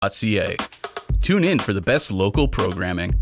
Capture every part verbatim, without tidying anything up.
dot c a. Tune in for the best local programming.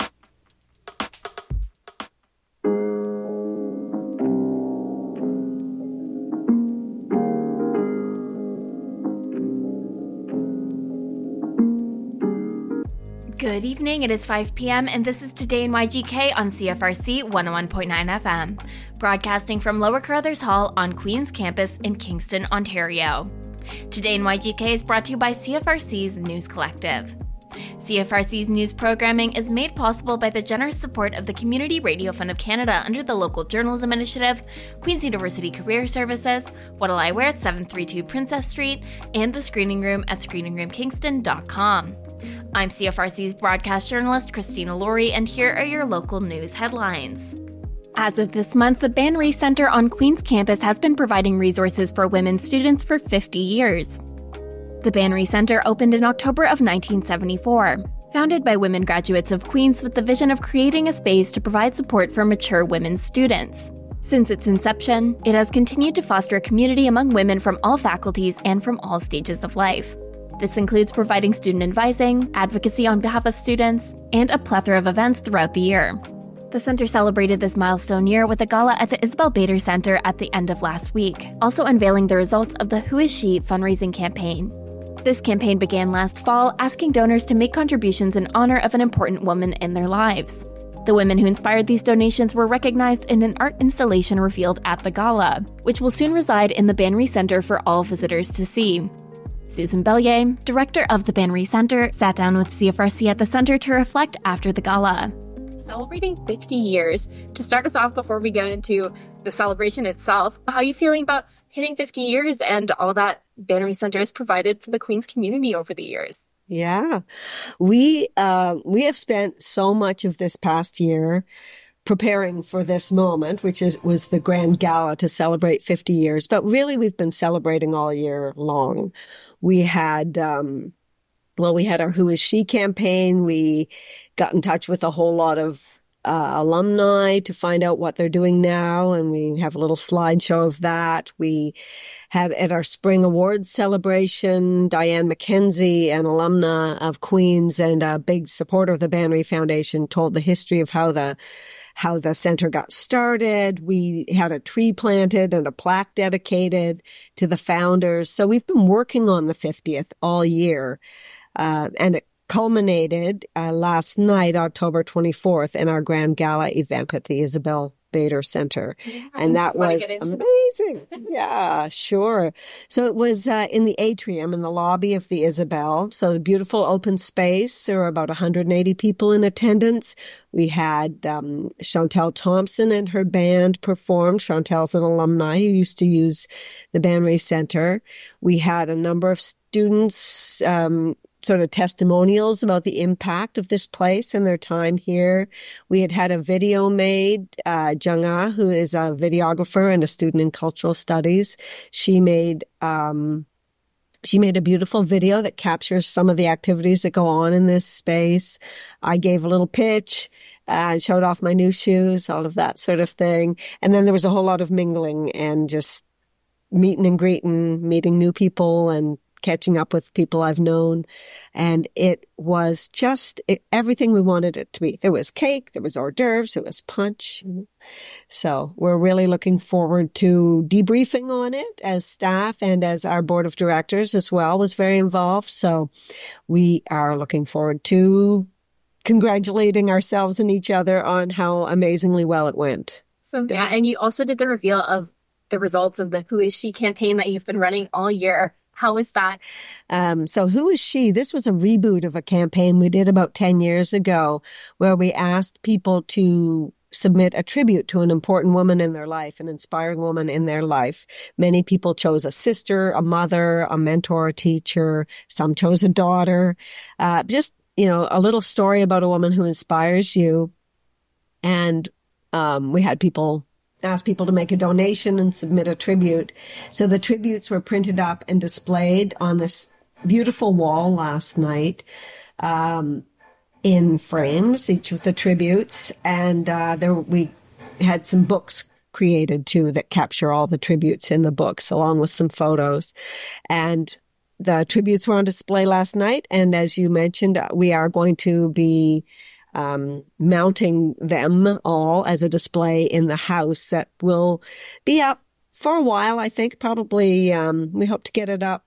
Good evening, it is five p.m. and this is Today in Y G K on C F R C one oh one point nine F M, broadcasting from Lower Carruthers Hall on Queen's Campus in Kingston, Ontario. Today in Y G K is brought to you by C F R C's News Collective. C F R C's news programming is made possible by the generous support of the Community Radio Fund of Canada under the Local Journalism Initiative, Queen's University Career Services, What'll I Wear at seven thirty-two Princess Street, and the Screening Room at screening room kingston dot com. I'm C F R C's broadcast journalist Christina Laurie, and here are your local news headlines. As of this month, the Ban Rie Centre on Queen's Campus has been providing resources for women students for fifty years. The Ban Rie Centre opened in October of nineteen seventy-four, founded by women graduates of Queen's with the vision of creating a space to provide support for mature women students. Since its inception, it has continued to foster a community among women from all faculties and from all stages of life. This includes providing student advising, advocacy on behalf of students, and a plethora of events throughout the year. The Centre celebrated this milestone year with a gala at the Isabel Bader Centre at the end of last week, also unveiling the results of the Who Is She fundraising campaign. This campaign began last fall, asking donors to make contributions in honor of an important woman in their lives. The women who inspired these donations were recognized in an art installation revealed at the gala, which will soon reside in the Ban Rie Centre for all visitors to see. Susan Bellier, director of the Ban Rie Centre, sat down with C F R C at the Centre to reflect after the gala. Celebrating fifty years. To start us off before we get into the celebration itself, how are you feeling about hitting fifty years and all that Ban Rie Centre has provided for the Queen's community over the years? Yeah, we uh, we have spent so much of this past year preparing for this moment, which is was the grand gala to celebrate fifty years. But really, we've been celebrating all year long. We had, um, well, we had our Who Is She campaign. We got in touch with a whole lot of uh, alumni to find out what they're doing now, and we have a little slideshow of that. We had at our spring awards celebration, Diane McKenzie, an alumna of Queen's and a big supporter of the Ban Rie Foundation, told the history of how the how the centre got started. We had a tree planted and a plaque dedicated to the founders. So we've been working on the fiftieth all year. Uh, and it culminated uh, last night, October twenty-fourth, in our grand gala event at the Isabel Bader Centre. Yeah, and that was amazing. Yeah, sure. So it was uh, in the atrium in the lobby of the Isabel. So the beautiful open space. There were about one hundred eighty people in attendance. We had um, Chantel Thompson and her band performed. Chantel's an alumni who used to use the Ban Rie Centre. We had a number of students um sort of testimonials about the impact of this place and their time here. We had had a video made. Uh, Jung Ah, who is a videographer and a student in cultural studies, she made um, she made a beautiful video that captures some of the activities that go on in this space. I gave a little pitch and uh, showed off my new shoes, all of that sort of thing. And then there was a whole lot of mingling and just meeting and greeting, meeting new people and catching up with people I've known. And it was just it, everything we wanted it to be. There was cake, there was hors d'oeuvres, there was punch. So we're really looking forward to debriefing on it as staff, and as our board of directors as well was very involved. So we are looking forward to congratulating ourselves and each other on how amazingly well it went. So, yeah, and you also did the reveal of the results of the Who Is She campaign that you've been running all year. How was that? Um, so Who Is She? This was a reboot of a campaign we did about ten years ago, where we asked people to submit a tribute to an important woman in their life, an inspiring woman in their life. Many people chose a sister, a mother, a mentor, a teacher. Some chose a daughter. Uh, just, you know, a little story about a woman who inspires you. And um, we had people asked people to make a donation and submit a tribute. So the tributes were printed up and displayed on this beautiful wall last night um, in frames, each of the tributes. And uh, there we had some books created too that capture all the tributes in the books, along with some photos. And the tributes were on display last night. And as you mentioned, we are going to be um, mounting them all as a display in the house that will be up for a while, I think. Probably, um, we hope to get it up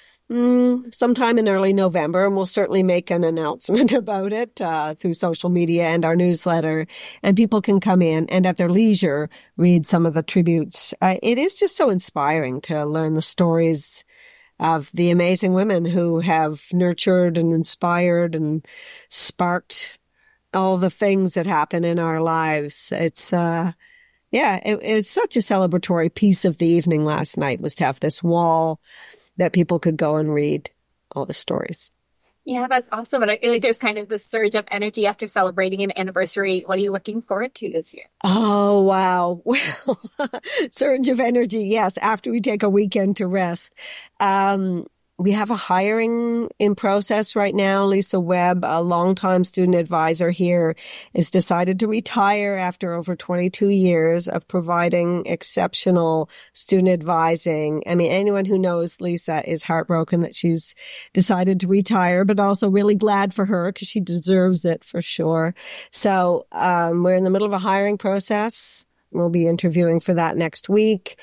Mm, sometime in early November, and we'll certainly make an announcement about it uh, through social media and our newsletter, and people can come in and at their leisure read some of the tributes. Uh, it is just so inspiring to learn the stories of the amazing women who have nurtured and inspired and sparked all the things that happen in our lives. It's, uh, yeah, it, it was such a celebratory piece of the evening last night, was to have this wall that people could go and read all the stories. Yeah, that's awesome. And I feel like there's kind of this surge of energy after celebrating an anniversary. What are you looking forward to this year? Oh, wow. Well, surge of energy. Yes. After we take a weekend to rest. Um, we have a hiring in process right now. Lisa Webb, a longtime student advisor here, has decided to retire after over twenty-two years of providing exceptional student advising. I mean, anyone who knows Lisa is heartbroken that she's decided to retire, but also really glad for her because she deserves it for sure. So um, we're in the middle of a hiring process. We'll be interviewing for that next week.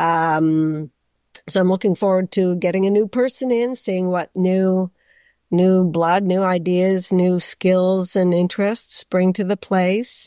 Um So I'm looking forward to getting a new person in, seeing what new, new blood, new ideas, new skills and interests bring to the place.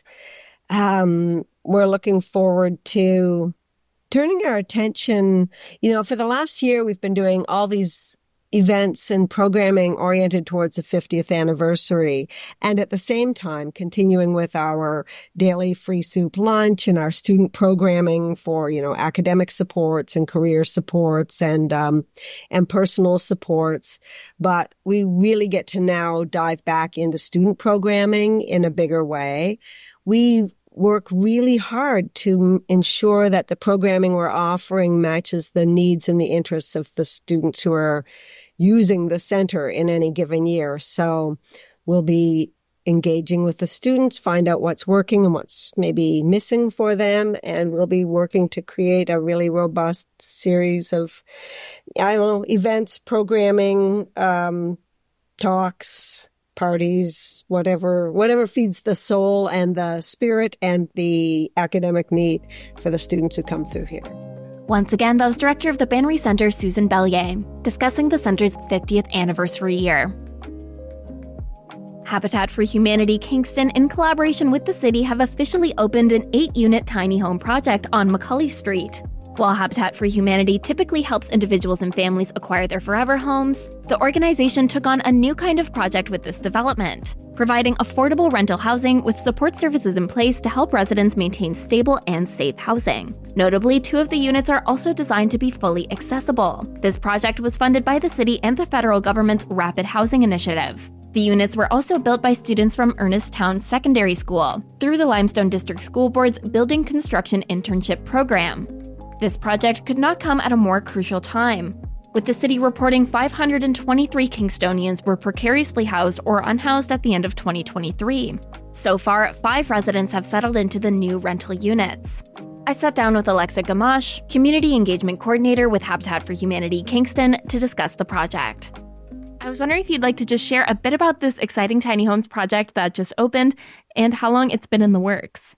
Um, we're looking forward to turning our attention, you know, for the last year, we've been doing all these events and programming oriented towards the fiftieth anniversary. And at the same time, continuing with our daily free soup lunch and our student programming for, you know, academic supports and career supports and, um, and personal supports. But we really get to now dive back into student programming in a bigger way. We work really hard to ensure that the programming we're offering matches the needs and the interests of the students who are using the center in any given year. So we'll be engaging with the students, find out what's working and what's maybe missing for them. And we'll be working to create a really robust series of, I don't know, events, programming, um, talks, parties, whatever, whatever feeds the soul and the spirit and the academic need for the students who come through here. Once again, that was Director of the Bannery Center, Susan Bellier, discussing the center's fiftieth anniversary year. Habitat for Humanity Kingston, in collaboration with the city, have officially opened an eight-unit tiny home project on Macaulay Street. While Habitat for Humanity typically helps individuals and families acquire their forever homes, the organization took on a new kind of project with this development, providing affordable rental housing with support services in place to help residents maintain stable and safe housing. Notably, two of the units are also designed to be fully accessible. This project was funded by the city and the federal government's Rapid Housing Initiative. The units were also built by students from Ernestown Secondary School through the Limestone District School Board's Building Construction Internship Program. This project could not come at a more crucial time, with the city reporting five hundred twenty-three Kingstonians were precariously housed or unhoused at the end of twenty twenty-three. So far, five residents have settled into the new rental units. I sat down with Alexa Gamache, Community Engagement Coordinator with Habitat for Humanity Kingston, to discuss the project. I was wondering if you'd like to just share a bit about this exciting tiny homes project that just opened and how long it's been in the works.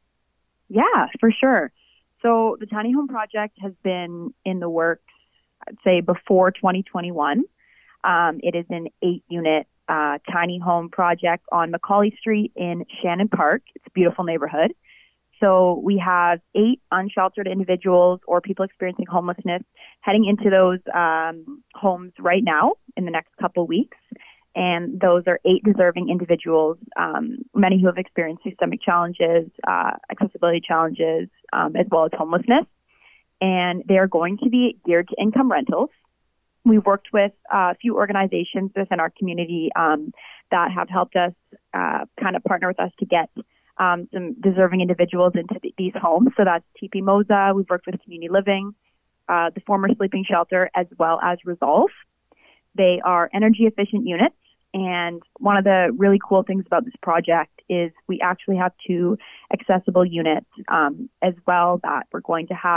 Yeah, for sure. So the Tiny Home Project has been in the works, I'd say, before twenty twenty-one. Um, it is an eight-unit uh, tiny home project on Macaulay Street in Shannon Park. It's a beautiful neighborhood. So we have eight unsheltered individuals or people experiencing homelessness heading into those um, homes right now in the next couple of weeks. And those are eight deserving individuals, um, many who have experienced systemic challenges, uh, accessibility challenges, um, as well as homelessness. And they are going to be geared to income rentals. We've worked with uh, a few organizations within our community um, that have helped us uh, kind of partner with us to get um, some deserving individuals into th- these homes. So that's T P Moza. We've worked with Community Living, uh, the former sleeping shelter, as well as Resolve. They are energy efficient units. And one of the really cool things about this project is we actually have two accessible units um, as well that we're going to have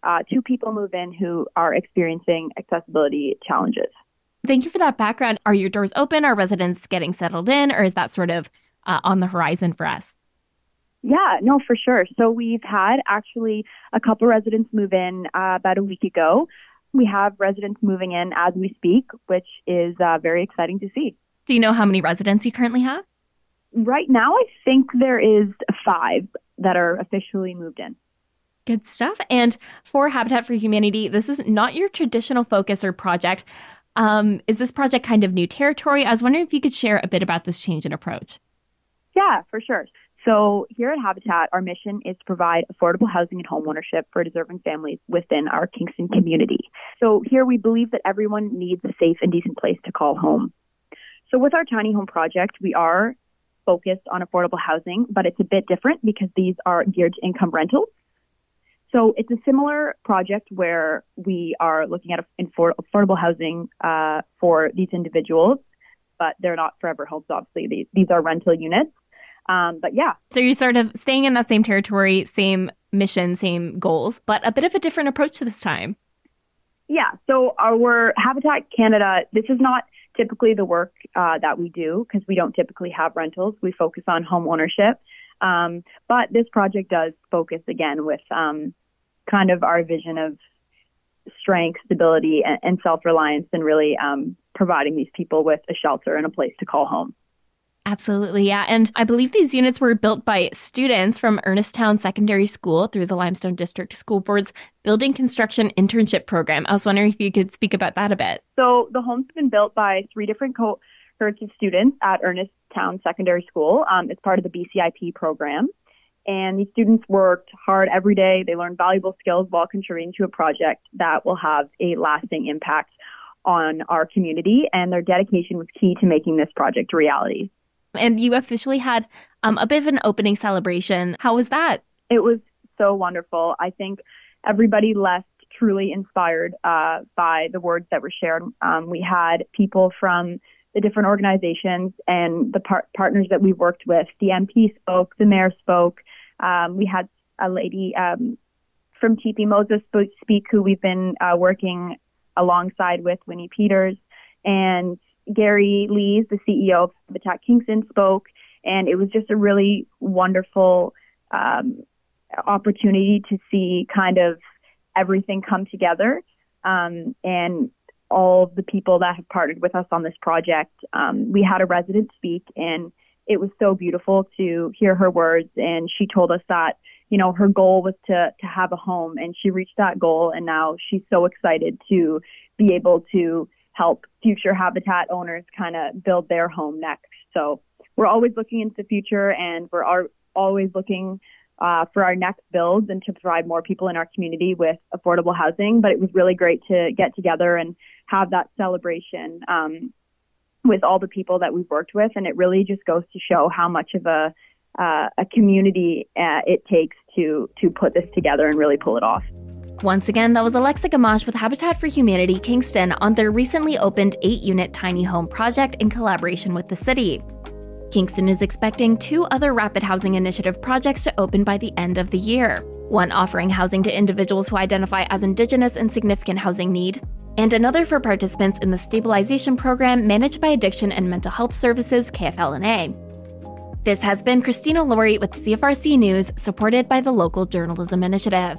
uh, two people move in who are experiencing accessibility challenges. Thank you for that background. Are your doors open? Are residents getting settled in, or is that sort of uh, on the horizon for us? Yeah, no, for sure. So we've had actually a couple residents move in uh, about a week ago. We have residents moving in as we speak, which is uh, very exciting to see. Do you know how many residents you currently have? Right now, I think there is five that are officially moved in. Good stuff. And for Habitat for Humanity, this is not your traditional focus or project. Um, is this project kind of new territory? I was wondering if you could share a bit about this change in approach. Yeah, for sure. So here at Habitat, our mission is to provide affordable housing and homeownership for deserving families within our Kingston community. So here we believe that everyone needs a safe and decent place to call home. So with our tiny home project, we are focused on affordable housing, but it's a bit different because these are geared to income rentals. So it's a similar project where we are looking at affordable housing uh, for these individuals, but they're not forever homes, obviously. These, these are rental units. Um, but yeah. So you're sort of staying in that same territory, same mission, same goals, but a bit of a different approach to this time. Yeah. So our Habitat Canada, this is not typically the work uh, that we do because we don't typically have rentals. We focus on home ownership. Um, but this project does focus again with um, kind of our vision of strength, stability, and, and self-reliance, and really um, providing these people with a shelter and a place to call home. Absolutely, yeah. And I believe these units were built by students from Ernestown Secondary School through the Limestone District School Board's Building Construction Internship Program. I was wondering if you could speak about that a bit. So the homes have been built by three different cohorts of students at Ernestown Secondary School. Um, it's part of the B C I P program. And these students worked hard every day. They learned valuable skills while contributing to a project that will have a lasting impact on our community. And their dedication was key to making this project a reality. And you officially had um, a bit of an opening celebration. How was that? It was so wonderful. I think everybody left truly inspired uh, by the words that were shared. Um, we had people from the different organizations and the par- partners that we worked with. The M P spoke, the mayor spoke. Um, we had a lady um, from T P Moses speak, who we've been uh, working alongside with, Winnie Peters, and Gary Lees, the C E O of Habitat Kingston, spoke, and it was just a really wonderful um, opportunity to see kind of everything come together, um, and all of the people that have partnered with us on this project. Um, we had a resident speak, and it was so beautiful to hear her words, and she told us that, you know, her goal was to to have a home, and she reached that goal, and now she's so excited to be able to help future Habitat owners kind of build their home next. So we're always looking into the future, and we're are always looking uh, for our next builds and to provide more people in our community with affordable housing. But it was really great to get together and have that celebration um, with all the people that we've worked with. And it really just goes to show how much of a uh, a community uh, it takes to to put this together and really pull it off. Once again, that was Alexa Gamache with Habitat for Humanity Kingston on their recently opened eight-unit tiny home project in collaboration with the city. Kingston is expecting two other Rapid Housing Initiative projects to open by the end of the year, one offering housing to individuals who identify as Indigenous and significant housing need, and another for participants in the stabilization program managed by Addiction and Mental Health Services, K F L N A. This has been Christina Laurie with C F R C News, supported by the Local Journalism Initiative.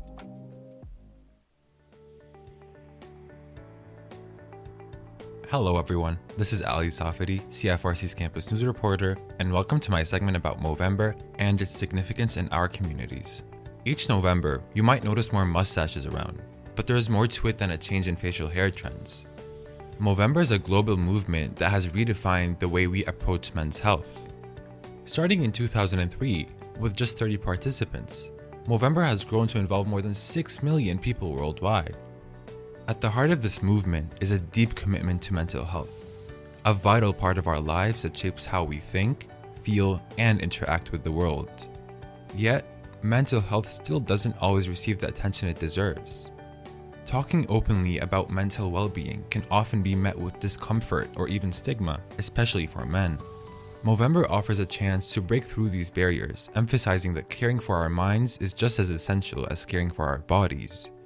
Hello everyone, this is Ali Safadi, C F R C's campus news reporter, and welcome to my segment about Movember and its significance in our communities. Each November, you might notice more mustaches around, but there is more to it than a change in facial hair trends. Movember is a global movement that has redefined the way we approach men's health. Starting in two thousand three, with just thirty participants, Movember has grown to involve more than six million people worldwide. At the heart of this movement is a deep commitment to mental health, a vital part of our lives that shapes how we think, feel, and interact with the world. Yet, mental health still doesn't always receive the attention it deserves. Talking openly about mental well-being can often be met with discomfort or even stigma, especially for men. Movember offers a chance to break through these barriers, emphasizing that caring for our minds is just as essential as caring for our bodies.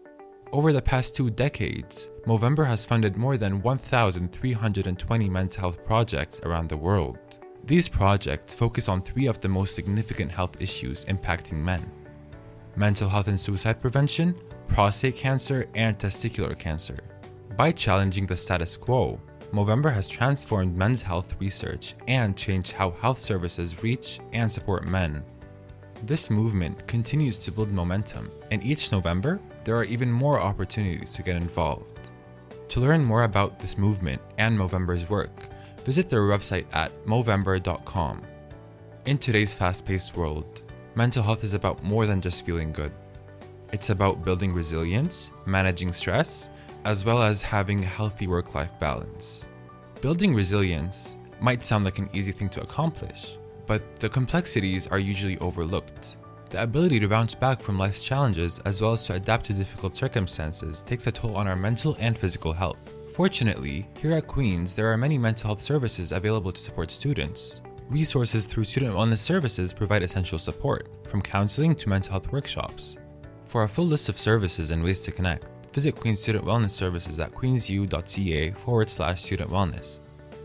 Over the past two decades, Movember has funded more than one thousand three hundred twenty mental health projects around the world. These projects focus on three of the most significant health issues impacting men: mental health and suicide prevention, prostate cancer, and testicular cancer. By challenging the status quo, Movember has transformed men's health research and changed how health services reach and support men. This movement continues to build momentum, and each November, there are even more opportunities to get involved. To learn more about this movement and Movember's work, visit their website at movember dot com. In today's fast-paced world, mental health is about more than just feeling good. It's about building resilience, managing stress, as well as having a healthy work-life balance. Building resilience might sound like an easy thing to accomplish, but the complexities are usually overlooked. The ability to bounce back from life's challenges as well as to adapt to difficult circumstances takes a toll on our mental and physical health. Fortunately, here at Queen's, there are many mental health services available to support students. Resources through Student Wellness Services provide essential support, from counseling to mental health workshops. For a full list of services and ways to connect, visit Queen's Student Wellness Services at queensu.ca forward slash student wellness.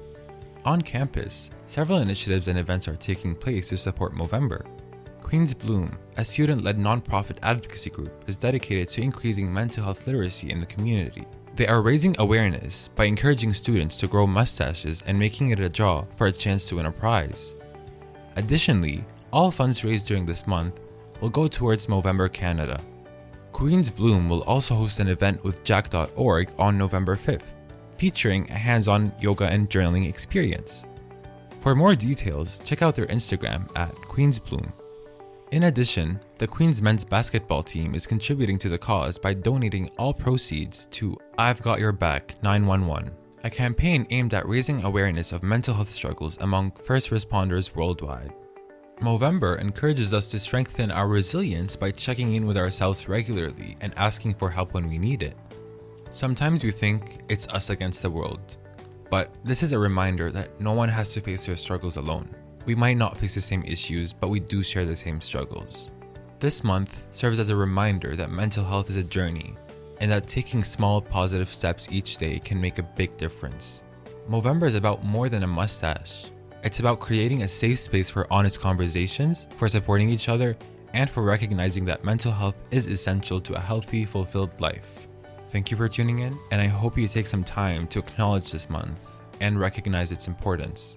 On campus, several initiatives and events are taking place to support Movember. Queen's Bloom, a student-led nonprofit advocacy group, is dedicated to increasing mental health literacy in the community. They are raising awareness by encouraging students to grow mustaches and making it a draw for a chance to win a prize. Additionally, all funds raised during this month will go towards Movember Canada. Queen's Bloom will also host an event with jack dot org on November fifth, featuring a hands-on yoga and journaling experience. For more details, check out their Instagram at Queen's Bloom. In addition, the Queen's men's basketball team is contributing to the cause by donating all proceeds to I've Got Your Back nine one one, a campaign aimed at raising awareness of mental health struggles among first responders worldwide. Movember encourages us to strengthen our resilience by checking in with ourselves regularly and asking for help when we need it. Sometimes we think it's us against the world, but this is a reminder that no one has to face their struggles alone. We might not face the same issues, but we do share the same struggles. This month serves as a reminder that mental health is a journey, and that taking small positive steps each day can make a big difference. Movember is about more than a mustache. It's about creating a safe space for honest conversations, for supporting each other, and for recognizing that mental health is essential to a healthy, fulfilled life. Thank you for tuning in, and I hope you take some time to acknowledge this month and recognize its importance.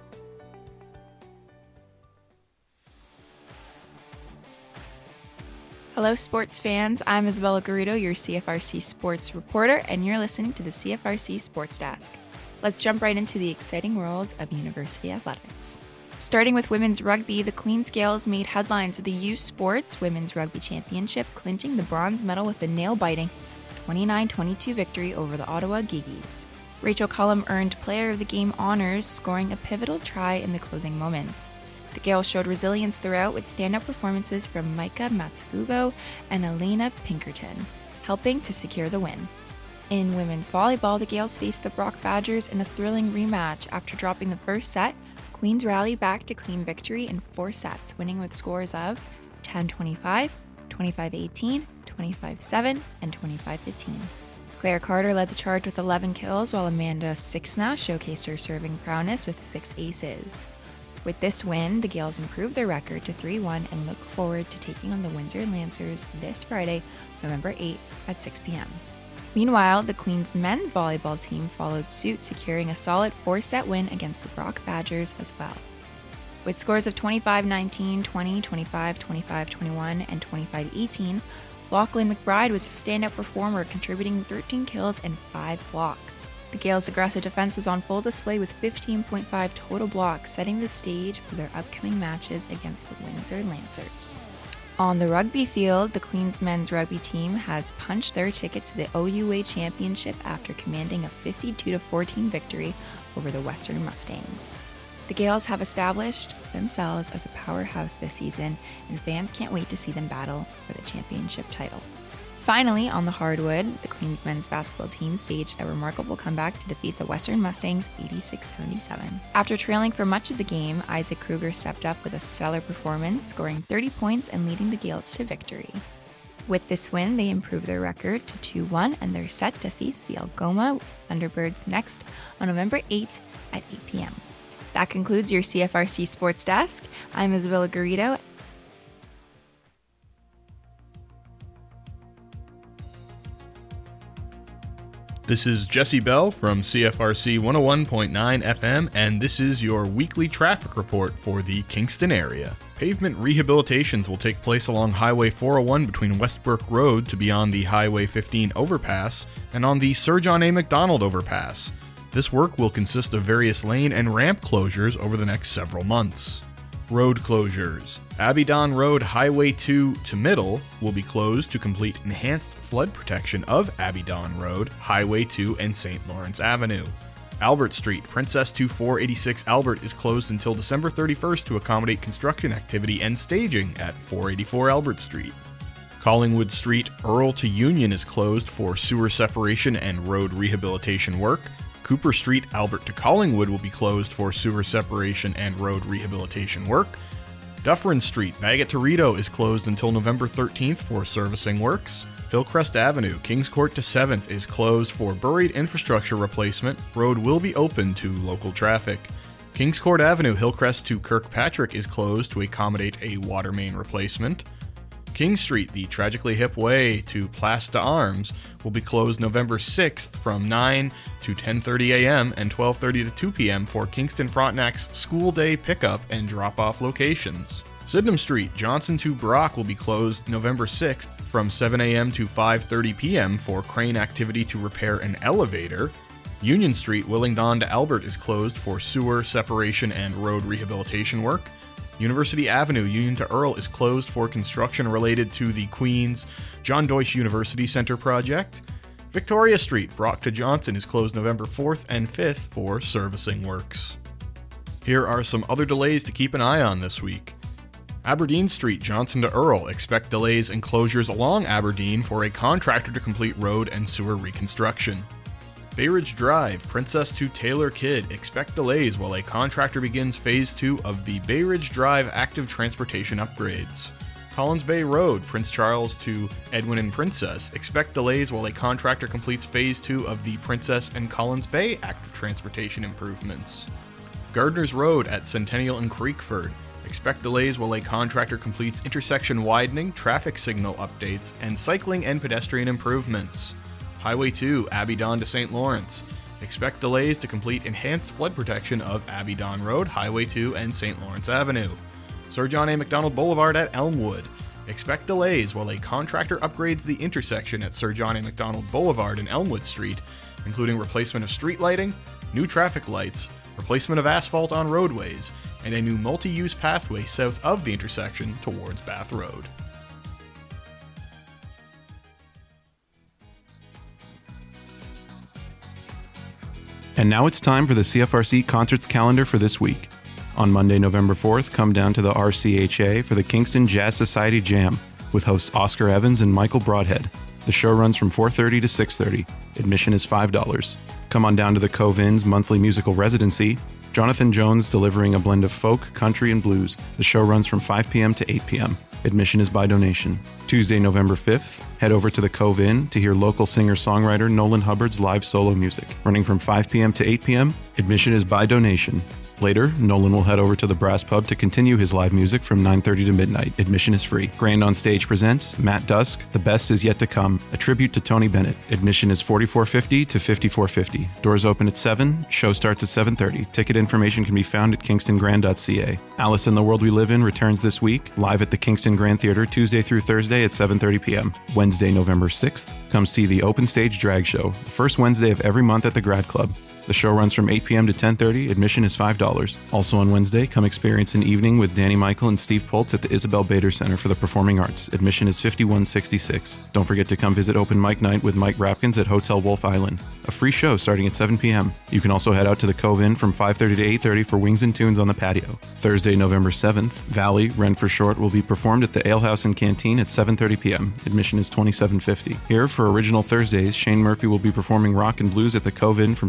Hello, sports fans. I'm Isabella Garrido, your C F R C sports reporter, and you're listening to the C F R C Sports Desk. Let's jump right into the exciting world of university athletics. Starting with women's rugby, the Queen's Gales made headlines at the U Sports Women's Rugby Championship, clinching the bronze medal with a nail-biting twenty-nine twenty-two victory over the Ottawa Gee-Gees. Rachel Cullum earned Player of the Game honors, scoring a pivotal try in the closing moments. The Gales showed resilience throughout with standout performances from Micah Matsugubo and Elena Pinkerton, helping to secure the win. In women's volleyball, the Gales faced the Brock Badgers in a thrilling rematch. After dropping the first set, Queens rallied back to claim victory in four sets, winning with scores of ten twenty-five, twenty-five eighteen, twenty-five seven, and twenty-five fifteen. Claire Carter led the charge with eleven kills, while Amanda Sixna showcased her serving prowess with six aces. With this win, the Gales improved their record to three one and look forward to taking on the Windsor Lancers this Friday, November eighth at six p.m. Meanwhile, the Queen's men's volleyball team followed suit, securing a solid four-set win against the Brock Badgers as well. With scores of twenty-five nineteen, twenty, twenty-five, twenty-five twenty-one, and twenty-five eighteen, Lachlan McBride was a standout performer, contributing thirteen kills and five blocks. The Gales' aggressive defense was on full display with fifteen point five total blocks, setting the stage for their upcoming matches against the Windsor Lancers. On the rugby field, the Queen's men's rugby team has punched their ticket to the O U A Championship after commanding a fifty-two to fourteen victory over the Western Mustangs. The Gales have established themselves as a powerhouse this season, and fans can't wait to see them battle for the championship title. Finally, on the hardwood, the Queen's men's basketball team staged a remarkable comeback to defeat the Western Mustangs eighty-six seventy-seven. After trailing for much of the game, Isaac Kruger stepped up with a stellar performance, scoring thirty points and leading the Gales to victory. With this win, they improve their record to two one, and they're set to face the Algoma Thunderbirds next on November eighth at eight p.m. That concludes your C F R C Sports Desk. I'm Isabella Garrido. This is Jesse Bell from C F R C one oh one point nine F M, and this is your weekly traffic report for the Kingston area. Pavement rehabilitations will take place along Highway four oh one between Westbrook Road to beyond the Highway fifteen overpass and on the Sir John A. Macdonald overpass. This work will consist of various lane and ramp closures over the next several months. Road closures. Abidon Road Highway two to Middle will be closed to complete enhanced flood protection of Abidon Road, Highway two, and Saint Lawrence Avenue. Albert Street, Princess to four eighty-six Albert is closed until December thirty-first to accommodate construction activity and staging at four eighty-four Albert Street. Collingwood Street, Earl to Union is closed for sewer separation and road rehabilitation work. Cooper Street, Albert to Collingwood will be closed for sewer separation and road rehabilitation work. Dufferin Street, Bagot to Rideau is closed until November thirteenth for servicing works. Hillcrest Avenue, Kings Court to seventh is closed for buried infrastructure replacement. Road will be open to local traffic. Kings Court Avenue, Hillcrest to Kirkpatrick is closed to accommodate a water main replacement. King Street, the Tragically Hip Way to Place d'Armes, will be closed November sixth from nine to ten thirty a.m. and twelve thirty to two p.m. for Kingston Frontenac's school day pickup and drop-off locations. Sydenham Street, Johnson to Brock will be closed November sixth from seven a.m. to five thirty p.m. for crane activity to repair an elevator. Union Street, Willingdon to Albert is closed for sewer separation and road rehabilitation work. University Avenue, Union to Earl is closed for construction related to the Queen's John Deutsch University Center project. Victoria Street, Brock to Johnson is closed November fourth and fifth for servicing works. Here are some other delays to keep an eye on this week. Aberdeen Street, Johnson to Earl, expect delays and closures along Aberdeen for a contractor to complete road and sewer reconstruction. Bayridge Drive, Princess to Taylor Kidd, expect delays while a contractor begins Phase two of the Bayridge Drive active transportation upgrades. Collins Bay Road, Prince Charles to Edwin and Princess, expect delays while a contractor completes Phase two of the Princess and Collins Bay active transportation improvements. Gardner's Road at Centennial and Creekford, expect delays while a contractor completes intersection widening, traffic signal updates, and cycling and pedestrian improvements. Highway two, Abidon to Saint Lawrence. Expect delays to complete enhanced flood protection of Abidon Road, Highway two, and Saint Lawrence Avenue. Sir John A. Macdonald Boulevard at Elmwood. Expect delays while a contractor upgrades the intersection at Sir John A. Macdonald Boulevard and Elmwood Street, including replacement of street lighting, new traffic lights, replacement of asphalt on roadways, and a new multi-use pathway south of the intersection towards Bath Road. And now it's time for the C F R C concerts calendar for this week. On Monday, November fourth, come down to the R C H A for the Kingston Jazz Society Jam with hosts Oscar Evans and Michael Broadhead. The show runs from four thirty to six thirty. Admission is five dollars. Come on down to the Cove Inn's monthly musical residency. Jonathan Jones delivering a blend of folk, country, and blues. The show runs from five p.m. to eight p.m. Admission is by donation. Tuesday, November fifth, head over to the Cove Inn to hear local singer-songwriter Nolan Hubbard's live solo music. Running from five p.m. to eight p.m., admission is by donation. Later, Nolan will head over to the Brass Pub to continue his live music from nine thirty to midnight. Admission is free. Grand on Stage presents Matt Dusk, The Best Is Yet to Come, a tribute to Tony Bennett. Admission is forty-four fifty to fifty-four fifty. Doors open at seven, show starts at seven thirty. Ticket information can be found at kingston grand dot c a. Alice in the World We Live In returns this week, live at the Kingston Grand Theater Tuesday through Thursday at seven thirty p.m. Wednesday, November sixth, come see the Open Stage Drag Show, the first Wednesday of every month at the Grad Club. The show runs from eight p.m. to ten thirty. Admission is five dollars. Also on Wednesday, come experience an evening with Danny Michael and Steve Poltz at the Isabel Bader Center for the Performing Arts. Admission is fifty-one sixty-six. Don't forget to come visit Open Mic Night with Mike Rapkins at Hotel Wolf Island, a free show starting at seven p.m. You can also head out to the Cove Inn from five thirty to eight thirty for wings and tunes on the patio. Thursday, November seventh, Valley, Rent for Short will be performed at the Ale House and Canteen at seven thirty p.m. Admission is twenty-seven fifty. Here for Original Thursdays, Shane Murphy will be performing rock and blues at the Cove Inn from seven p.m.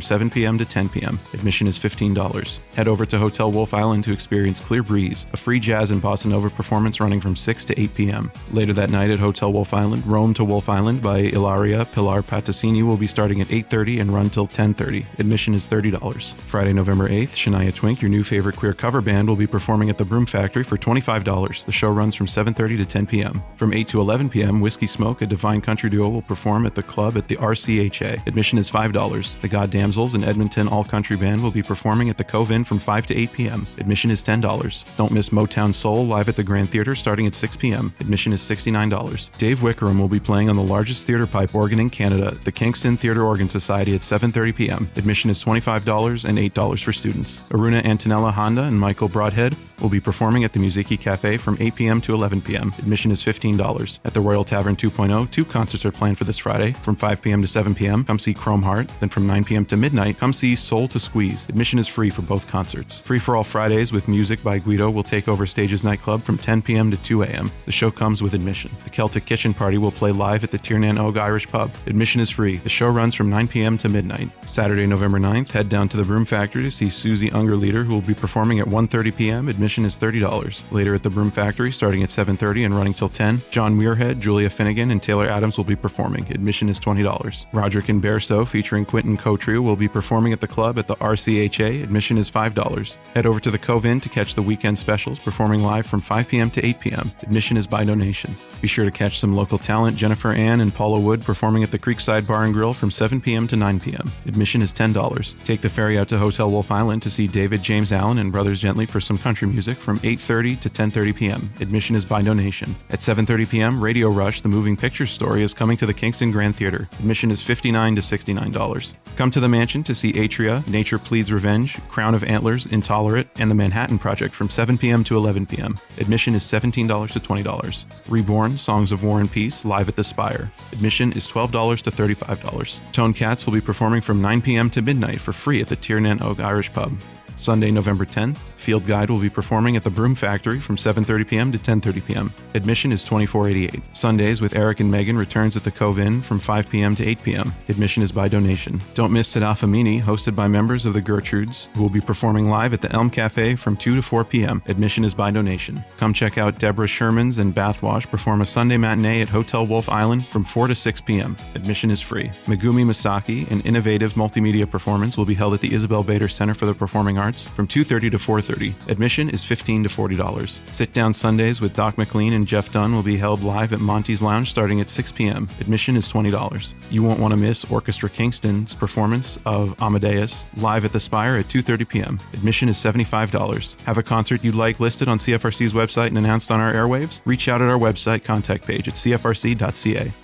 p.m. to ten p.m. Admission is fifteen dollars. Head over to Hotel Wolf Island to experience Clear Breeze, a free jazz and bossa nova performance running from six to eight p.m. Later that night at Hotel Wolf Island, Roam to Wolf Island by Ilaria Pilar Patasini will be starting at eight thirty and run till ten thirty. Admission is thirty dollars. Friday, November eighth, Shania Twink, your new favorite queer cover band, will be performing at the Broom Factory for twenty-five dollars. The show runs from seven thirty to ten p.m. From eight to eleven p.m., Whiskey Smoke, a divine country duo, will perform at the club at the R C H A. Admission is five dollars. The Goddamsels, an Edmonton all-country band, will be performing at the Cove Inn from five to eight p.m. Admission is ten dollars. Don't miss Motown Soul live at the Grand Theatre starting at six p.m. Admission is sixty-nine dollars. Dave Wickerham will be playing on the largest theatre pipe organ in Canada, the Kingston Theatre Organ Society, at seven thirty p.m. Admission is twenty-five dollars and eight dollars for students. Aruna Antonella Honda and Michael Broadhead will be performing at the Muziki Cafe from eight p.m. to eleven p.m. Admission is fifteen dollars. At the Royal Tavern two point oh, two concerts are planned for this Friday. From five p.m. to seven p.m., come see Chrome Heart. Then from nine p.m. to midnight, come see Soul to Squeeze. Admission is free for both concerts. Free for All Fridays with music by Guido will take over Stages Nightclub from ten p.m. to two a.m. The show comes with admission. The Celtic Kitchen Party will play live at the Tiernan Og Irish Pub. Admission is free. The show runs from nine p.m. to midnight. Saturday, November ninth, head down to the Broom Factory to see Susie Ungerleader, who will be performing at one thirty p.m. Admission is thirty dollars. Later at the Broom Factory, starting at seven thirty and running till ten, John Muirhead, Julia Finnegan, and Taylor Adams will be performing. Admission is twenty dollars. Roderick and Bairstow, featuring Quentin Cotreau, will be performing at the club at the R C H A. Admission is five dollars. Head over to the Cove Inn to catch the weekend specials, performing live from five p.m. to eight p.m. Admission is by donation. Be sure to catch some local talent, Jennifer Ann and Paula Wood, performing at the Creekside Bar and Grill from seven p.m. to nine p.m. Admission is ten dollars. Take the ferry out to Hotel Wolf Island to see David James Allen and Brothers Gently for some country music from eight thirty to ten thirty p.m. Admission is by donation. At seven thirty p.m., Radio Rush, the moving picture story, is coming to the Kingston Grand Theatre. Admission is fifty-nine dollars to sixty-nine dollars. Come to the Mansion to see Atria, Nature Pleads Revenge, Crown of Antlers, Intolerant, and the Manhattan Project from seven p.m. to eleven p.m. Admission is seventeen dollars to twenty dollars. Reborn, Songs of War and Peace, live at the Spire. Admission is twelve dollars to thirty-five dollars. Tone Cats will be performing from nine p.m. to midnight for free at the Tiernan Og Irish Pub. Sunday, November tenth, Field Guide will be performing at the Broom Factory from seven thirty p.m. to ten thirty p.m. Admission is twenty-four dollars and eighty-eight cents. Sundays with Eric and Megan returns at the Cove Inn from five p.m. to eight p.m. Admission is by donation. Don't miss Tadafamini, hosted by members of the Gertrudes, who will be performing live at the Elm Cafe from two to four p.m. Admission is by donation. Come check out Deborah Shermans and Bathwash perform a Sunday matinee at Hotel Wolf Island from four to six p.m. Admission is free. Megumi Masaki, an innovative multimedia performance, will be held at the Isabel Bader Center for the Performing Arts from two thirty to four thirty. Admission is fifteen dollars to forty dollars. Sit-down Sundays with Doc McLean and Jeff Dunn will be held live at Monty's Lounge starting at six p.m. Admission is twenty dollars. You won't want to miss Orchestra Kingston's performance of Amadeus live at the Spire at two thirty p.m. Admission is seventy-five dollars. Have a concert you'd like listed on C F R C's website and announced on our airwaves? Reach out at our website contact page at c f r c dot c a.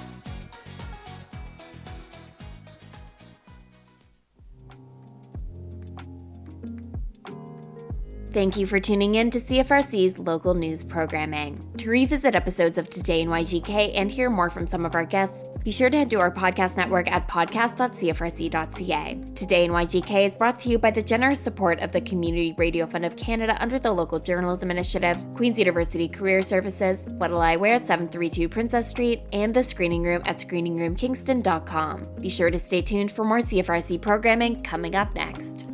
Thank you for tuning in to C F R C's local news programming. To revisit episodes of Today in Y G K and hear more from some of our guests, be sure to head to our podcast network at podcast dot c f r c dot c a. Today in Y G K is brought to you by the generous support of the Community Radio Fund of Canada under the Local Journalism Initiative, Queen's University Career Services, What'll I Wear, seven thirty-two Princess Street, and the Screening Room at screening room kingston dot com. Be sure to stay tuned for more C F R C programming coming up next.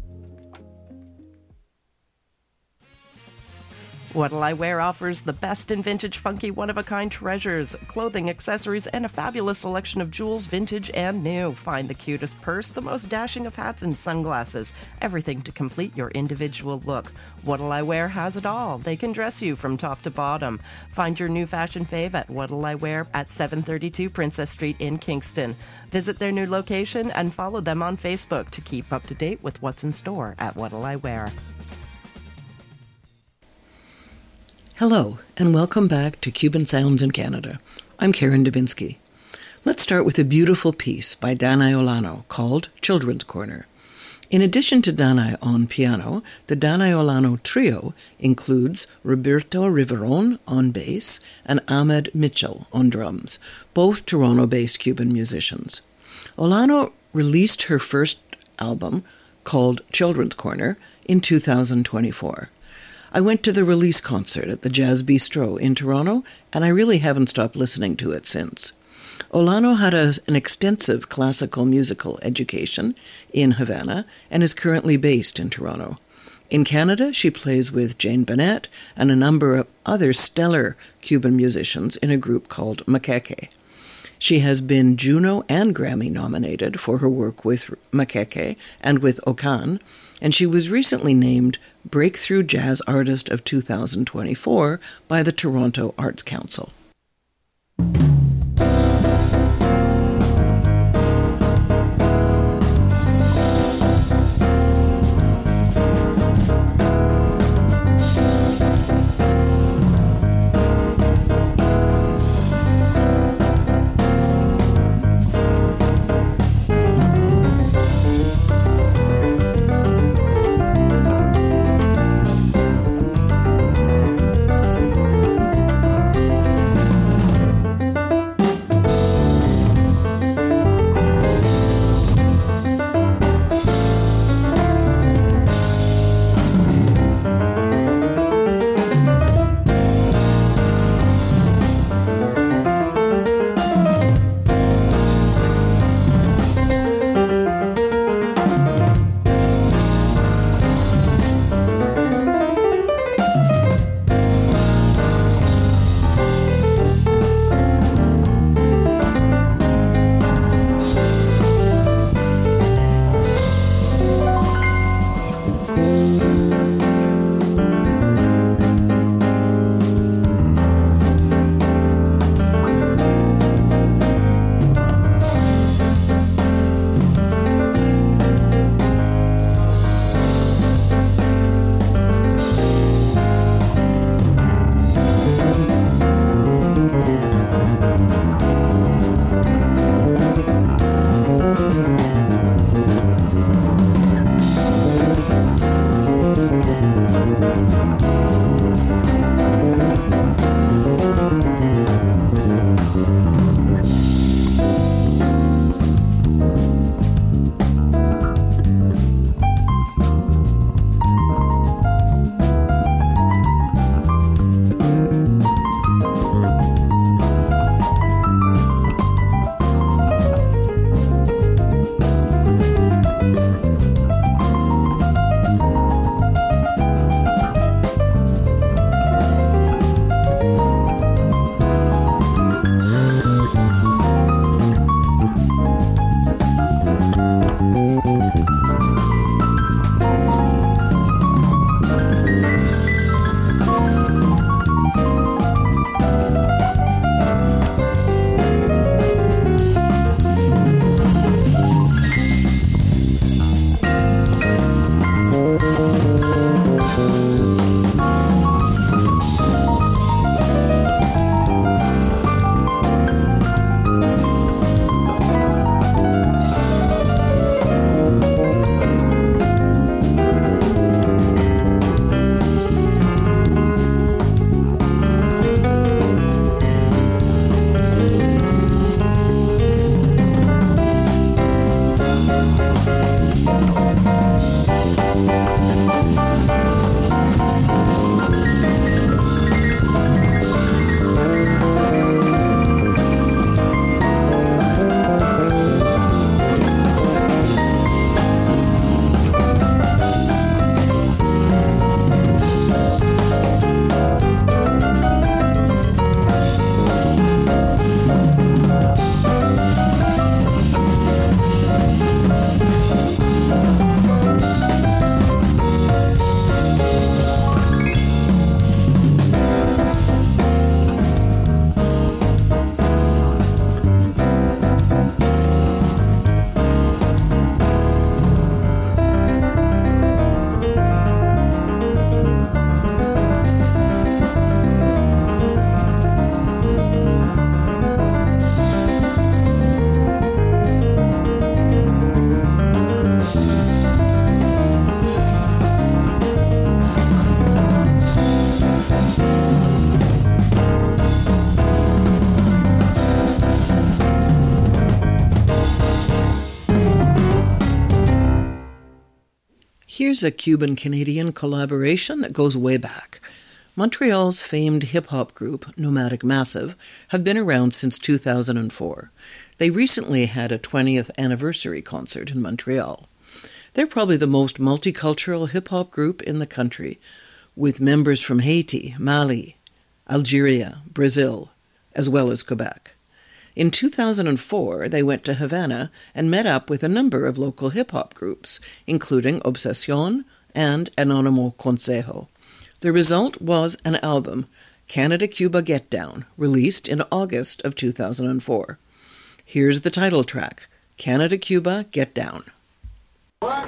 What'll I Wear offers the best in vintage, funky, one-of-a-kind treasures, clothing, accessories, and a fabulous selection of jewels, vintage and new. Find the cutest purse, the most dashing of hats and sunglasses, everything to complete your individual look. What'll I Wear has it all. They can dress you from top to bottom. Find your new fashion fave at What'll I Wear at seven thirty-two Princess Street in Kingston. Visit their new location and follow them on Facebook to keep up to date with what's in store at What'll I Wear. Hello, and welcome back to Cuban Sounds in Canada. I'm Karen Dubinsky. Let's start with a beautiful piece by Danai Olano called Children's Corner. In addition to Danai on piano, the Danai Olano trio includes Roberto Riveron on bass and Ahmed Mitchell on drums, both Toronto-based Cuban musicians. Olano released her first album, called Children's Corner, in two thousand twenty-four. I went to the release concert at the Jazz Bistro in Toronto, and I really haven't stopped listening to it since. Olano had a, an extensive classical musical education in Havana and is currently based in Toronto. In Canada, she plays with Jane Bennett and a number of other stellar Cuban musicians in a group called Maqueque. She has been Juno and Grammy nominated for her work with Maqueque and with Okan, and she was recently named Breakthrough Jazz Artist of two thousand twenty-four by the Toronto Arts Council. Here's a Cuban-Canadian collaboration that goes way back. Montreal's famed hip-hop group, Nomadic Massive, have been around since two thousand four. They recently had a twentieth anniversary concert in Montreal. They're probably the most multicultural hip-hop group in the country, with members from Haiti, Mali, Algeria, Brazil, as well as Quebec. In two thousand four, they went to Havana and met up with a number of local hip-hop groups, including Obsession and Anonimo Consejo. The result was an album, Canada-Cuba Get Down, released in August of two thousand four. Here's the title track, Canada-Cuba Get Down. Uh,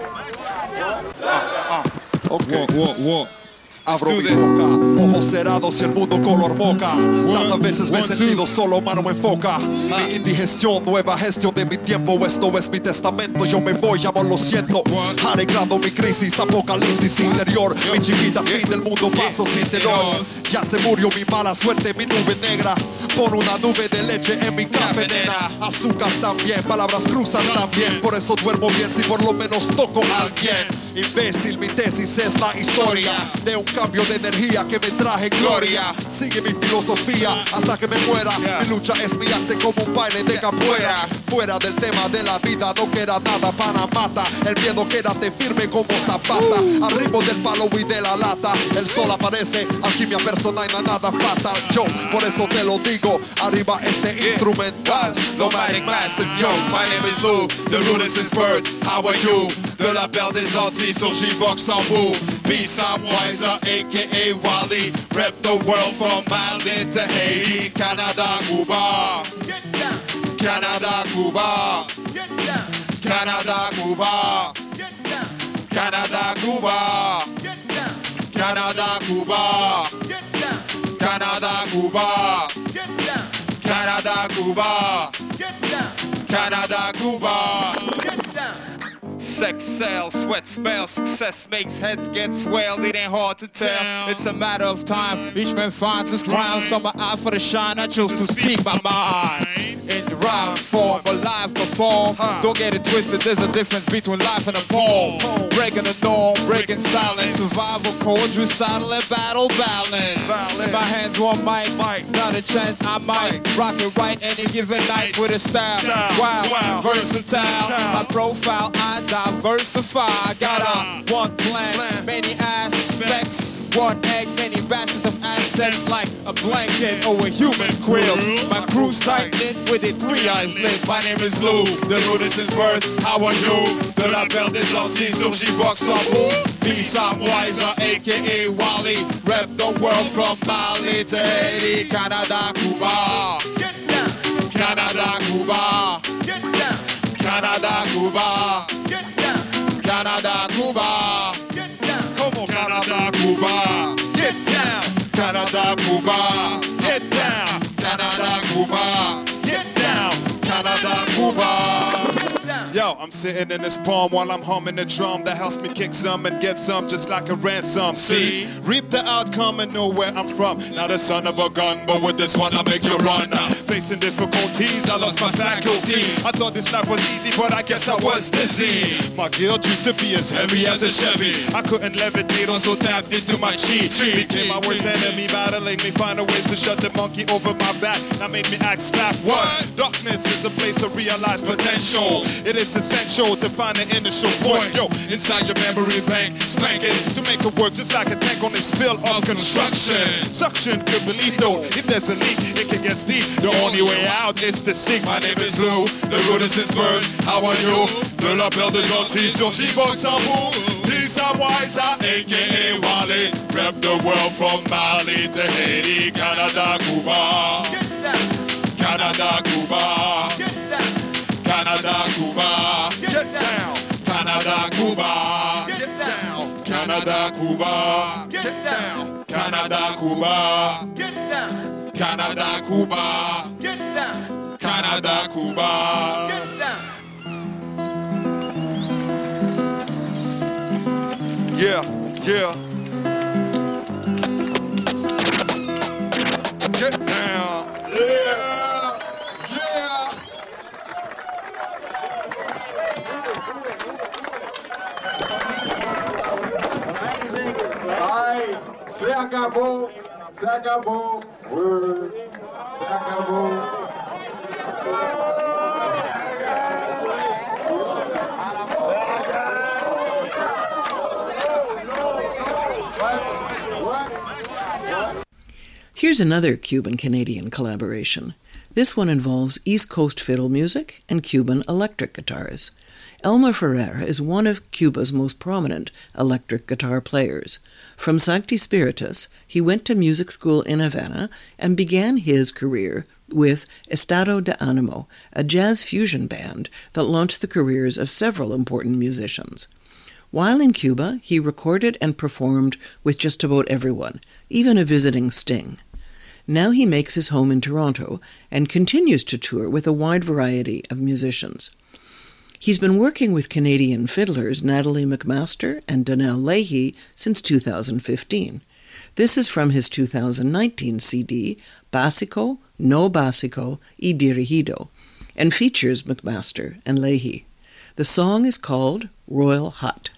uh, okay. What, what, what? Abro mi boca, ojos cerrados y el mundo color moca. Tantas veces me he sentido solo, mano me enfoca. Mi indigestión, nueva gestión de mi tiempo. Esto es mi testamento, yo me voy, llamo lo siento. Arreglando mi crisis, apocalipsis interior. Mi chiquita, fin del mundo, paso sin terror. Ya se murió mi mala suerte, mi nube negra. Pon una nube de leche en mi café, nena. Azúcar también, palabras cruzan también. Por eso duermo bien si por lo menos toco a alguien. Imbécil, mi tesis es la historia de un cambio de energía que me traje gloria. Sigue mi filosofía hasta que me muera. Mi lucha es mi arte como un baile de capoeira. Fuera del tema de la vida no queda nada, pana mata. El miedo quédate firme como zapata. Al ritmo del palo y de la lata. El sol aparece, alquimia personal y nada fatal. Yo, por eso te lo digo, arriba este instrumental. Nomadic Massive, yo, my name is Lou. The rudest is birth, how are you? De la belle des Antilles, so j'évoque sans vous. Peace, I'm wiser, aka Wally. Rep the world from Mali to Haiti. Canada, Cuba. Canada, Cuba. Canada, Cuba. Canada, Cuba. Canada, Cuba. Canada, Cuba. Canada, Cuba. Canada, Cuba. Sex sells, sweat smells, success makes heads get swelled. It ain't hard to tell, it's a matter of time. Each man finds his crown, so my eye for the shine. I chose to speak my mind. In the rhyme form, or live perform. Don't get it twisted, there's a difference between life and a poem. Breaking the norm, breaking silence. Survival chords, recital and battle balance. In my hands one mic, not a chance I might rock it right any given night with a style. Wow, versatile. My profile, I diversify. I got a one plan, many aspects. One egg, many baskets of assets like a blanket or a human quill. My crew's tight knit with it three eyes lit. My name is Lou, the rudest is birth. How are you? De la belle des Antilles, so j'évoque sans vous. Peace, I'm wiser, aka Wally. Rep the world from Mali to Haiti. Canada, Cuba. Canada, Cuba. Canada, Cuba. Canada, Cuba. Come on, Canada, Cuba. Get down. Canada, Cuba. Get down. Canada, Cuba. Get down. Canada, Cuba. Yo, I'm sitting in this palm while I'm humming the drum that helps me kick some and get some just like a ransom. See, reap the outcome and know where I'm from. Not a son of a gun, but with this one I make you run. Facing difficulties, I lost my faculty. I thought this life was easy, but I guess I was dizzy. My guilt used to be as heavy as a Chevy. I couldn't levitate on, so tapped into my chi. Became my worst enemy, battling me, finding ways to shut the monkey over my back. That made me act slap. What? Darkness is a place to realize potential. It is essential to find an initial point. Yo, inside your memory bank, spank it to make it work just like a tank on this field of construction. Suction could be lethal. If there's a leak, it can get steep. The only way out is to sink. My name is Lou, the rudest is birth. How are you? De la belle des Antilles, sur j'évoque sans vous. Peace, I'm wiser, aka Wally. Rep the world from Mali to Haiti. Canada, Cuba. Canada, Cuba. Canada, Cuba. Get down. Canada, Cuba. Get down. Canada, Cuba. Get down. Canada, Cuba. Get down. Canada, Cuba. Get down. Canada, Cuba. Get down. Yeah, yeah. Get down. Yeah. Yeah. Five, Se acabó, se acabó, se acabó. Here's another Cuban-Canadian collaboration. This one involves East Coast fiddle music and Cuban electric guitars. Elmer Ferrer is one of Cuba's most prominent electric guitar players. From Sancti Spiritus, he went to music school in Havana and began his career with Estado de Animo, a jazz fusion band that launched the careers of several important musicians. While in Cuba, he recorded and performed with just about everyone, even a visiting Sting. Now he makes his home in Toronto and continues to tour with a wide variety of musicians. He's been working with Canadian fiddlers Natalie McMaster and Donnell Leahy since two thousand fifteen. This is from his two thousand nineteen C D, Básico, No Básico y Dirigido, and features McMaster and Leahy. The song is called Royal Hut.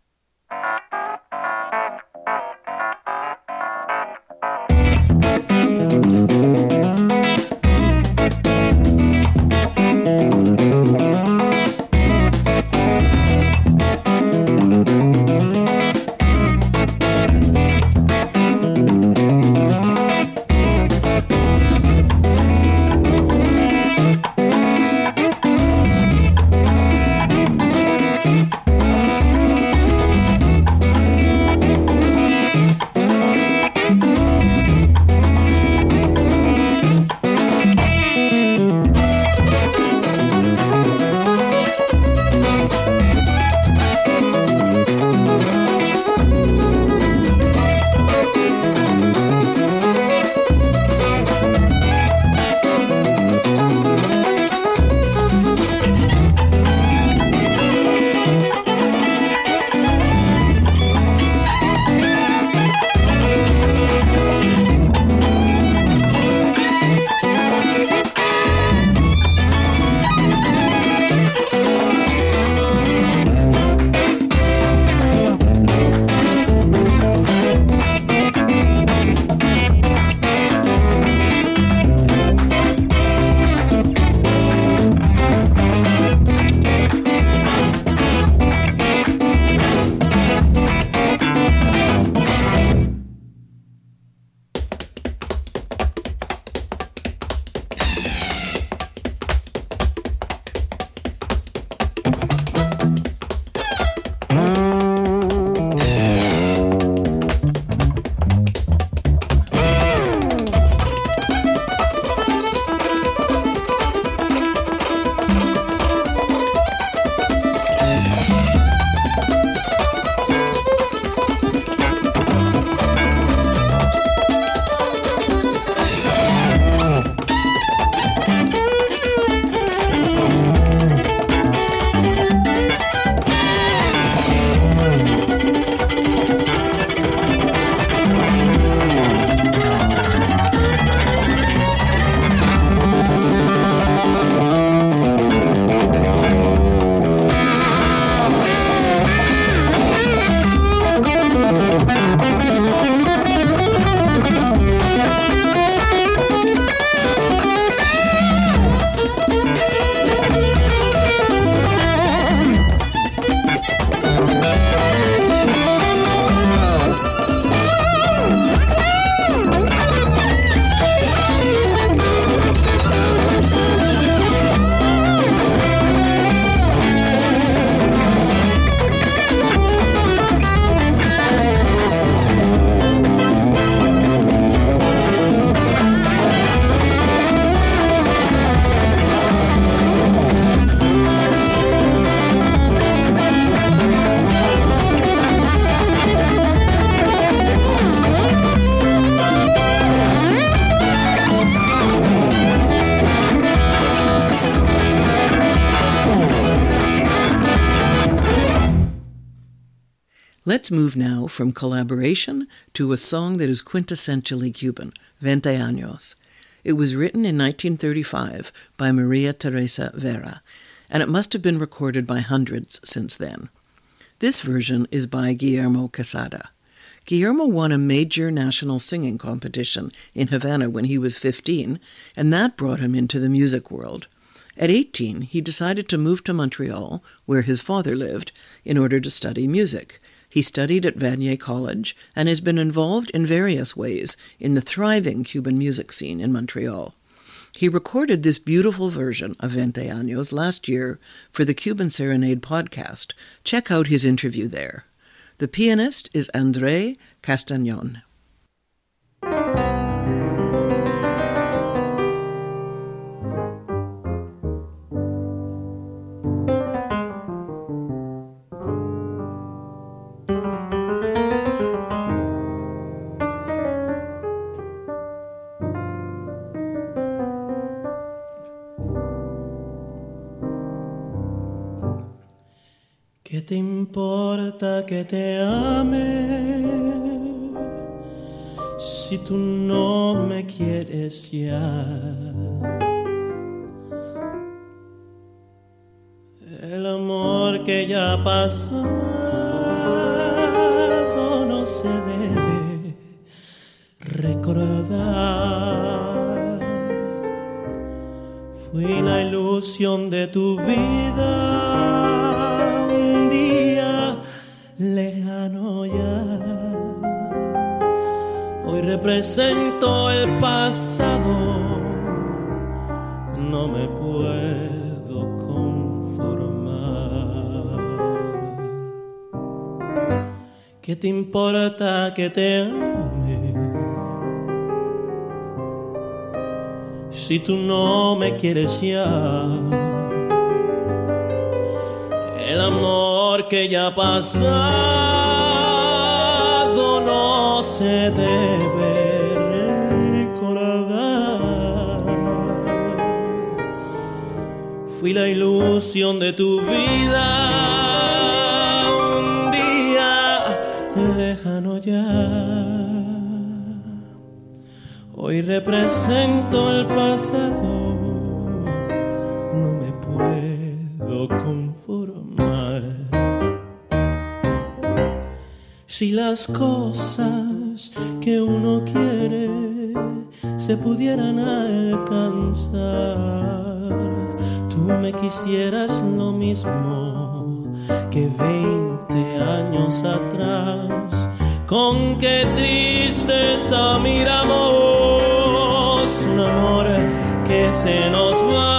Let's move now from collaboration to a song that is quintessentially Cuban, Veinte Años. It was written in nineteen thirty-five by Maria Teresa Vera, and it must have been recorded by hundreds since then. This version is by Guillermo Quesada. Guillermo won a major national singing competition in Havana when he was fifteen, and that brought him into the music world. At eighteen, he decided to move to Montreal, where his father lived, in order to study music. He studied at Vanier College and has been involved in various ways in the thriving Cuban music scene in Montreal. He recorded this beautiful version of Veinte Años last year for the Cuban Serenade podcast. Check out his interview there. The pianist is André Castañón. ¿Qué te importa que te ame si tú no me quieres ya? El amor que ya ha pasado no se debe recordar. Fui la ilusión de tu vida, lejano ya. Hoy represento el pasado, no me puedo conformar. ¿Qué te importa que te ame si tú no me quieres ya? El amor que ya ha pasado no se debe recordar. Fui la ilusión de tu vida, un día lejano ya. Hoy represento el pasado, no me puedo conformar. Si las cosas que uno quiere se pudieran alcanzar, tú me quisieras lo mismo que veinte años atrás. Con qué tristeza miramos un amor que se nos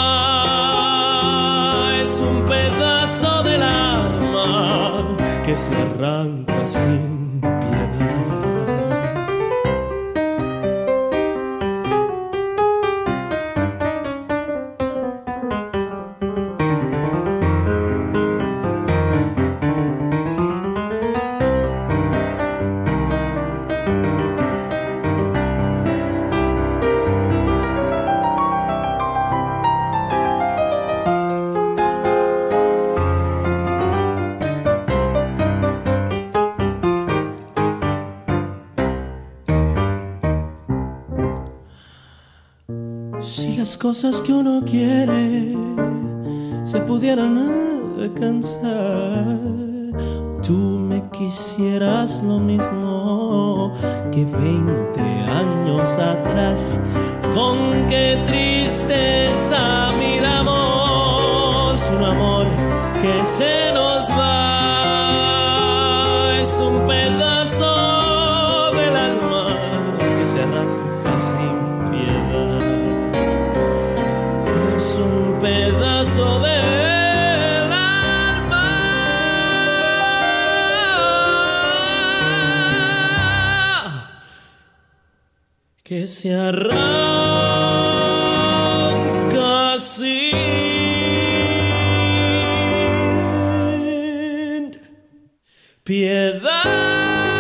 va. Es un pedazo del alma que se arranca sin cosas que uno quiere se pudieran alcanzar, tú me quisieras lo mismo que veinte años atrás. Con qué tristeza miramos un amor que se nos va. Es un pedazo del alma que se arranca sin piedad. Un pedazo del alma que se arranca sin piedad.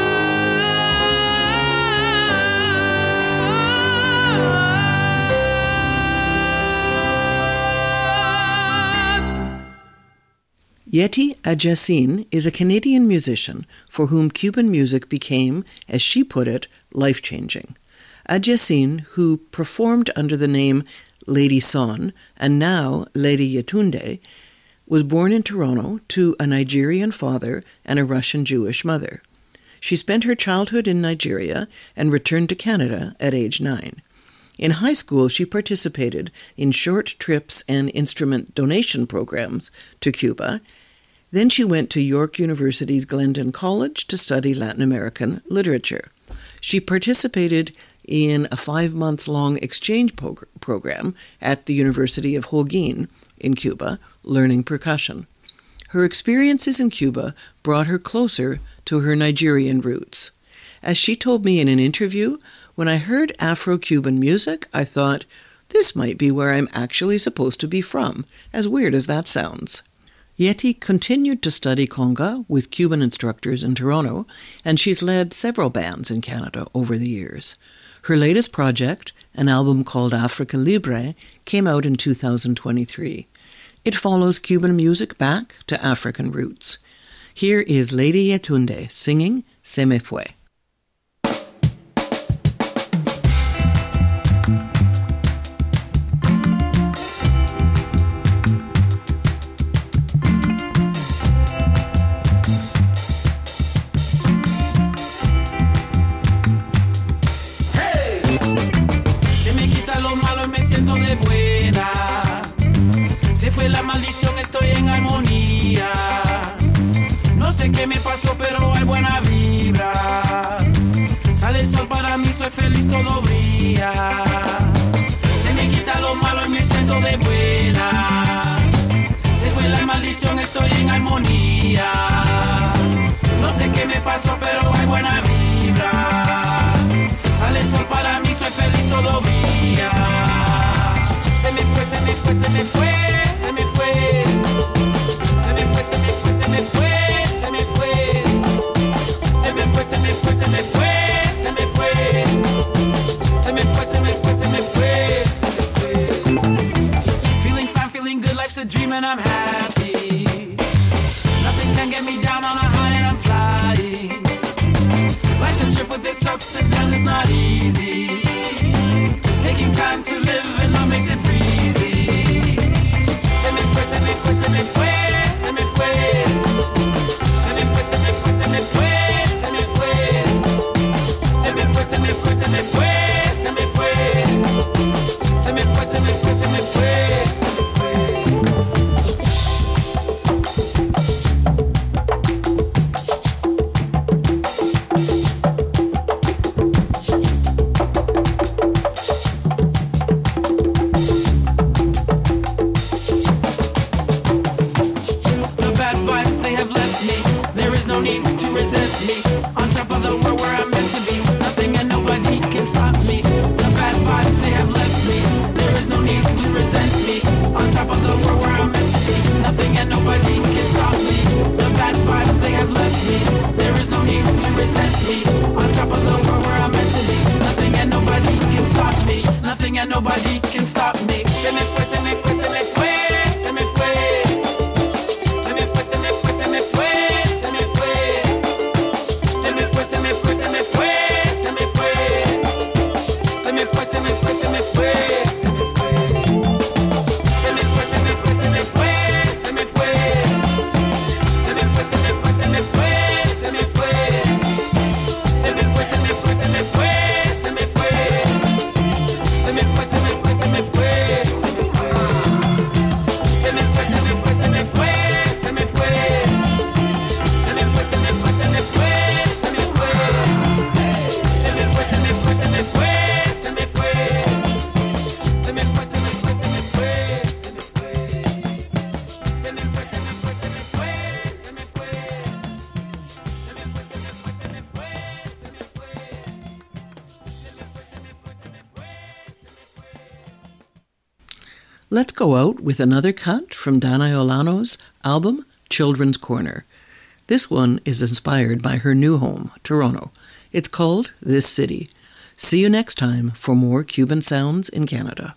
Yeti Adjacin is a Canadian musician for whom Cuban music became, as she put it, life-changing. Adjacin, who performed under the name Lady Son and now Lady Yetunde, was born in Toronto to a Nigerian father and a Russian Jewish mother. She spent her childhood in Nigeria and returned to Canada at age nine. In high school, she participated in short trips and instrument donation programs to Cuba. Then she went to York University's Glendon College to study Latin American literature. She participated in a five-month-long exchange pog- program at the University of Holguin in Cuba, learning percussion. Her experiences in Cuba brought her closer to her Nigerian roots. As she told me in an interview, when I heard Afro-Cuban music, I thought, this might be where I'm actually supposed to be from, as weird as that sounds. Yeti continued to study conga with Cuban instructors in Toronto, and she's led several bands in Canada over the years. Her latest project, an album called Africa Libre, came out in two thousand twenty-three. It follows Cuban music back to African roots. Here is Lady Yetunde singing Se Me Fue. La maldición, estoy en armonía. No sé qué me pasó, pero hay buena vibra. Sale el sol para mí, soy feliz, todo brilla. Se me quita lo malo y me siento de buena. Se fue la maldición, estoy en armonía. No sé qué me pasó, pero hay buena vibra. Sale el sol para mí, soy feliz, todo brilla. Se me fue, se me fue, se me fue. Se me fue, se me fue, se me fue, se me fue, se me fue, se me fue, se me fue, se me fue, se me fue, se me fue, se me fue, se me fue, se me fue. Feeling fine, feeling good, life's a dream and I'm happy. Nothing can get me down on a high and I'm flying. Life's a trip with its ups and downs, it's not easy. Taking time to live and love makes it breezy. Se me fue, se me fue, se me fue, se me fue. Se me fue, se me fue, se me fue, se me fue. Se me fue, se me fue, se me fue, se me fue. Se me fue, se me fue, se me fue, se me fue. No need to resent me. On top of the world where I'm meant to be. Nothing and nobody can stop me. The bad vibes they have left me. There is no need to resent me. On top of the world where I'm meant to be. Nothing and nobody can stop me. The bad vibes they have left me. There is no need to resent me. On top of the world where I'm meant to be. Nothing and nobody can stop me. Nothing and nobody can stop me. Se me fue, se me fue, se me fue, se me fue. Se me fue, se me fue, se me fue. Se me fue, se me fue, se me fue. Se me fue, se me fue, se me fue, se me fue. Se me fue, se me fue, se me fue, se me fue. Se me fue, se me fue, se me fue, se me fue. Se me fue, se me fue, se me fue, se me fue. Se me fue, se me fue, se me fue, se me fue. Se me fue, se me fue, se me fue, se me fue. Se me fue, se me fue, se me fue. Se me fue, se me fue, se me fue, se me fue. Se me fue, se me fue, se me fue, se me fue. Se me fue, se me fue, se me fue, se me fue. Se me fue, se me fue, se me fue, se me fue. Se me fue, se me fue, se me fue, se me fue. Let's go out with another cut from Dana Olano's album, Children's Corner. This one is inspired by her new home, Toronto. It's called This City. See you next time for more Cuban Sounds in Canada.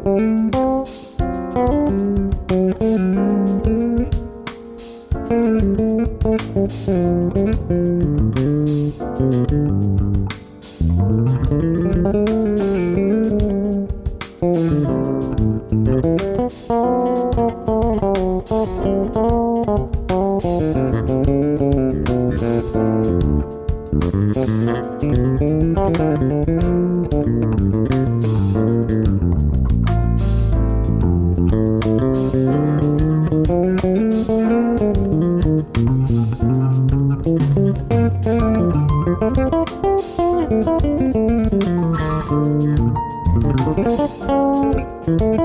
Thank you.